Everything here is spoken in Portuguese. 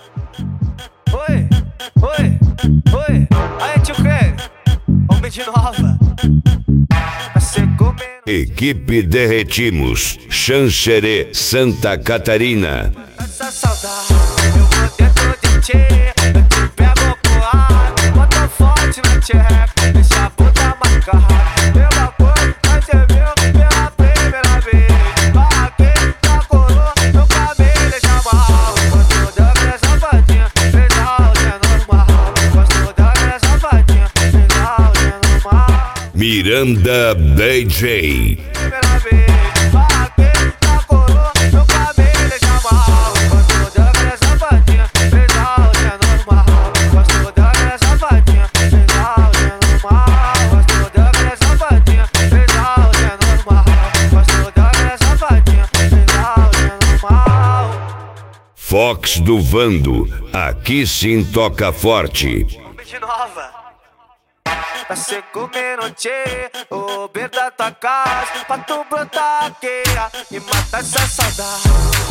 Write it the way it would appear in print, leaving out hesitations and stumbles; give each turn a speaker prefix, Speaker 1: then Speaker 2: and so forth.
Speaker 1: Oi, oi, oi. Aí, tio Craig, vamos de nova.
Speaker 2: Equipe Derretimos, Xanxerê, Santa Catarina.
Speaker 1: Essa saudade, eu vou dentro de ti. Eu te pego pro ar, bota forte na tcheca, deixa a puta marcada. Pela cor, mas você viu pela primeira vez. Aqui na coroa, nunca me deixa mal. Gosto da minha safadinha, fez áudio é normal. Gosto da minha safadinha, fez áudio é normal.
Speaker 2: Miranda DJ.
Speaker 1: Primeira vez, aqui na coroa, nunca me deixa mal. Gosto da minha safadinha, fez áudio é normal. Gosto da minha safadinha, fez áudio é normal. Gosto da minha safadinha, fez áudio é normal. Gosto da minha safadinha, fez áudio é normal.
Speaker 2: Fox do Vando, aqui sim toca forte.
Speaker 1: De nova. Pra ser comendo tchê, o beber da tua casa, pra tu brotar aqui e matar essa saudade.